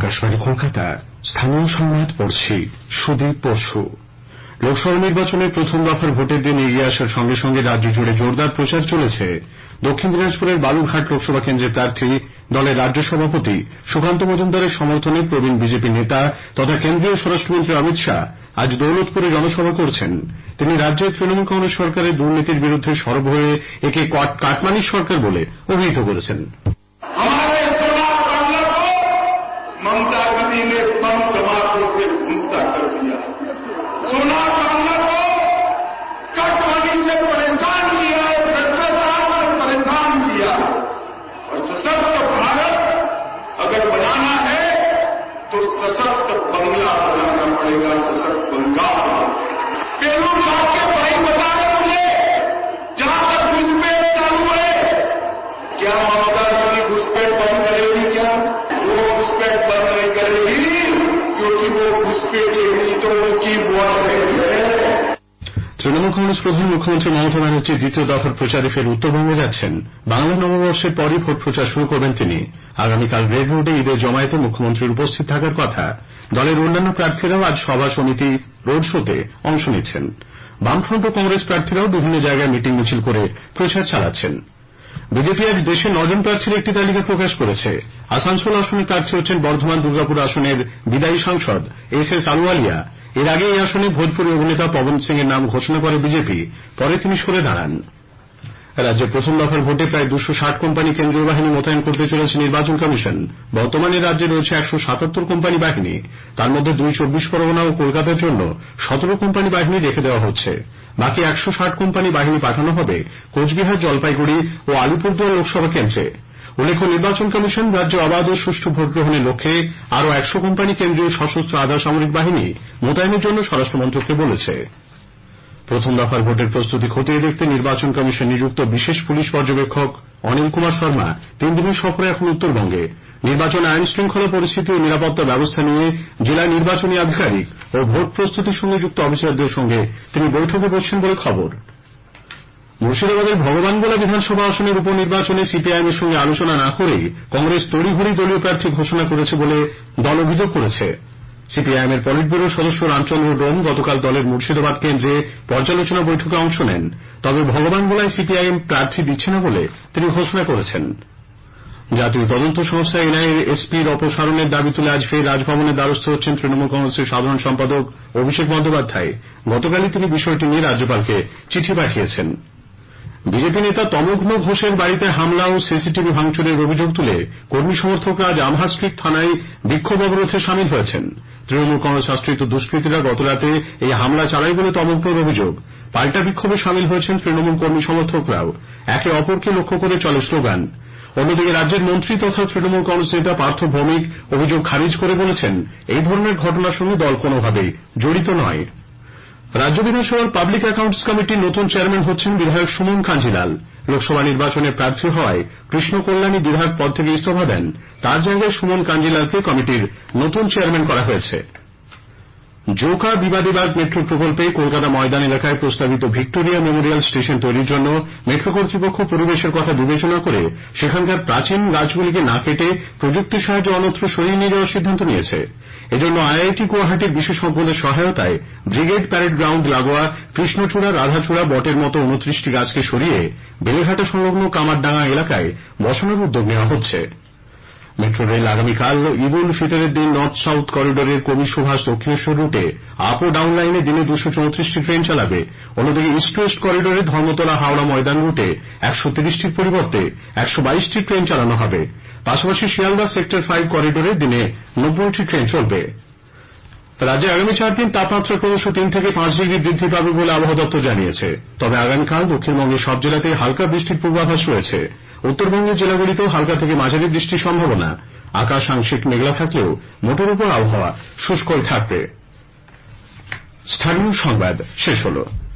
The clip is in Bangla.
আকাশবাণী কলকাতা, স্থানীয় সংবাদ পড়ছি সুদীপ বসু। লোকসভা নির্বাচনের প্রথম দফার ভোটের দিন এগিয়ে আসার সঙ্গে সঙ্গে রাজ্য জুড়ে জোরদার প্রচার চলেছে। দক্ষিণ দিনাজপুরের বালুরঘাট লোকসভা কেন্দ্রের প্রার্থী দলের রাজ্য সভাপতি সুকান্ত মজুমদারের সমর্থনে প্রবীণ বিজেপি নেতা তথা কেন্দ্রীয় স্বরাষ্ট্রমন্ত্রী অমিত শাহ আজ দৌলতপুরে জনসভা করছেন। তিনি রাজ্যের তৃণমূল কংগ্রেস সরকারের দুর্নীতির বিরুদ্ধে সরব হয়ে একে কাটমানির সরকার বলে অভিহিত করেছেন। ममता दीदी ने बम धमाकों से गूंजता कर दिया। सोना बांग्ला को कटवानी से परेशान किया है, भ्रष्टाचार से परेशान किया है। और सशक्त भारत अगर बनाना है तो सशक्त बंगला बनाना पड़ेगा, सशक्त बंगाल। पेरू साहब के भाई बता रहे मुझे, जहां तक घुसपैठ चालू है, क्या ममता दीदी घुसपैठ बंद करेगी? क्या वो घुसपैठ बंद नहीं करेगी, क्योंकि वो घुसपैठ नीतियों की वॉरमेट है। তৃণমূল কংগ্রেস প্রধান মুখ্যমন্ত্রী মমতা ব্যানার্জি দ্বিতীয় দফার প্রচারে ফের উত্তরবঙ্গে যাচ্ছেন। বাংলা নববর্ষের পরই ভোট প্রচার শুরু করবেন তিনি। আগামীকাল রেড রোডে ঈদের জমায়েতে মুখ্যমন্ত্রীর উপস্থিত থাকার কথা। দলের অন্যান্য প্রার্থীরাও আজ সভা সমিতি রোড শোতে অংশ নিচ্ছেন। বামফ্রন্ট ও কংগ্রেস প্রার্থীরাও বিভিন্ন জায়গায় মিটিং মিছিল করে প্রচার চালাচ্ছেন। বিজেপি আজ দেশে 9 জন প্রার্থীর একটি তালিকা প্রকাশ করেছে। আসানসোল আসনে প্রার্থী হচ্ছেন বর্ধমান দুর্গাপুর আসনের বিদায়ী সাংসদ এস আলওয়ালিয়া। এর আগে এই আসনে ভোজপুরি অভিনেতা পবন সিং এর নাম ঘোষণা করে বিজেপি, পরে তিনি সরে দাঁড়ান। রাজ্যে প্রথম দফার ভোটে প্রায় 260 কোম্পানি কেন্দ্রীয় বাহিনী মোতায়েন করতে চলেছে নির্বাচন কমিশন। বর্তমানে রাজ্যে রয়েছে 177 কোম্পানি বাহিনী। তার মধ্যে 2 24 পরগনা ও কলকাতার জন্য 17 কোম্পানি বাহিনী রেখে দেওয়া হচ্ছে। বাকি 160 কোম্পানি বাহিনী পাঠানো হবে কোচবিহার, জলপাইগুড়ি ও আলিপুরদুয়ার লোকসভা কেন্দ্রে। উল্লেখ্য, নির্বাচন কমিশন রাজ্যে অবাধ ও সুষ্ঠু ভোট গ্রহণের লক্ষ্যে আরও 100 কোম্পানি কেন্দ্রীয় সশস্ত্র আধা সামরিক বাহিনী মোতায়েনের জন্য স্বরাষ্ট্রমন্ত্রককে বলেছে। প্রথম দফার ভোটের প্রস্তুতি খতিয়ে দেখতে নির্বাচন কমিশন নিযুক্ত বিশেষ পুলিশ পর্যবেক্ষক অনিল কুমার শর্মা 3 দিনের সফরে এখন উত্তরবঙ্গে। নির্বাচনে আইন শৃঙ্খলা পরিস্থিতি ও নিরাপত্তা ব্যবস্থা নিয়ে জেলা নির্বাচনী আধিকারিক ও ভোট প্রস্তুতির সঙ্গে যুক্ত অফিসারদের সঙ্গে তিনি বৈঠকে বসছেন বলে খবর। মুর্শিদাবাদের ভগবানগোলা বিধানসভা আসনের উপনির্বাচনে সিপিআইএম এর সঙ্গে আলোচনা না করেই কংগ্রেস তড়িঘড়ি দলীয় প্রার্থী ঘোষণা করেছে বলে দল অভিযোগ করেছে। সিপিআইএম এর পলিট ব্যুরো সদস্য রামচন্দ্র ডোম গতকাল দলের মুর্শিদাবাদ কেন্দ্রে পর্যালোচনা বৈঠকে অংশ নেন। তবে ভগবানগোলায় সিপিআইএম প্রার্থী দিচ্ছে না বলে তিনি ঘোষণা করেছেন। জাতীয় তদন্ত সংস্থা এনআইএর এসপির অপসারণের দাবি তুলে আজ ফের রাজভবনের দ্বারস্থ হচ্ছেন তৃণমূল কংগ্রেসের সাধারণ সম্পাদক অভিষেক বন্দ্যোপাধ্যায়। গতকালই তিনি বিষয়টি নিয়ে রাজ্যপালকে চিঠি পাঠিয়েছেন। বিজেপি নেতা তমগ্ন ঘোষের বাড়িতে হামলা ও সিসিটিভি ভাঙচুরের অভিযোগ তুলে কর্মী সমর্থকরা আজ আমহা স্ট্রিট থানায় বিক্ষোভ অবরোধে সামিল হয়েছেন। তৃণমূল কংগ্রেস আশ্রিত দুষ্কৃতীরা গতরাতে এই হামলা চালায় বলে তমগ্নর অভিযোগ। পাল্টা বিক্ষোভে সামিল হয়েছেন তৃণমূল কর্মী সমর্থকরাও। একে অপরকে লক্ষ্য করে চলে স্লোগান। অন্যদিকে রাজ্যের মন্ত্রী তথা তৃণমূল কংগ্রেস নেতা পার্থ ভৌমিক অভিযোগ খারিজ করে বলেছেন, এই ধরনের ঘটনার সঙ্গে দল কোনোভাবেই জড়িত নয়। রাজ্য বিধানসভার পাবলিক অ্যাকাউন্টস কমিটির নতুন চেয়ারম্যান হচ্ছেন বিধায়ক সুমন কাঞ্জিলাল। লোকসভা নির্বাচনে প্রার্থী হওয়ায় কৃষ্ণ কল্যাণী বিধায়ক পদ থেকে ইস্তফা দেন। তার জায়গায় সুমন কাঞ্জিলালকে কমিটির নতুন চেয়ারম্যান করা হয়েছে। জোকা বিবাদীবাগ মেট্রো প্রকল্পে কলকাতা ময়দান এলাকায় প্রস্তাবিত ভিক্টোরিয়া মেমোরিয়াল স্টেশন তৈরির জন্য মেট্রো কর্তৃপক্ষ পরিবেশের কথা বিবেচনা করে সেখানকার প্রাচীন গাছগুলিকে না কেটে প্রযুক্তির সাহায্যে অন্যত্র সরিয়ে নিয়ে যাওয়ার সিদ্ধান্ত নিয়েছে। এজন্য আইআইটি গুয়াহাটির বিশেষজ্ঞদের সহায়তায় ব্রিগেড প্যারেড গ্রাউন্ড লাগোয়া কৃষ্ণচূড়া, রাধাচূড়া, বটের মতো 29টি গাছকে সরিয়ে বেলেঘাটা সংলগ্ন কামারডাঙ্গা এলাকায় বসানোর উদ্যোগ নেওয়া হচ্ছে। মেট্রো রেল আগামীকাল ঈদ উল ফিতরের দিন নর্থ সাউথ করিডোরের কবি সুভাষ দক্ষিণেশ্বর রুটে আপ ও ডাউন লাইনে দিনে 234টি ট্রেন চালাবে। অন্যদিকে ইস্ট ওয়েস্ট করিডোরে ধর্মতলা হাওড়া ময়দান রুটে 130টির পরিবর্তে 122টি ট্রেন চালানো হবে। পাশাপাশি শিয়ালদা সেক্টর 5 করিডোরে দিনে 90টি ট্রেন চলবে। রাজ্যে আগামী 4 দিন তাপমাত্রা ক্রমশ 3 থেকে 5 ডিগ্রি বৃদ্ধি পাবে বলে আবহাওয়া দপ্তর জানিয়েছে। তবে আগামীকাল দক্ষিণবঙ্গের সব জেলাতেই হালকা বৃষ্টির পূর্বাভাস রয়েছে। উত্তরবঙ্গের জেলাগুলিতেও হালকা থেকে মাঝারি বৃষ্টির সম্ভাবনা। আকাশ আংশিক মেঘলা থাকলেও মোটের উপর আবহাওয়া শুষ্কই থাকবে। স্থানীয় সংবাদ শেষ হল।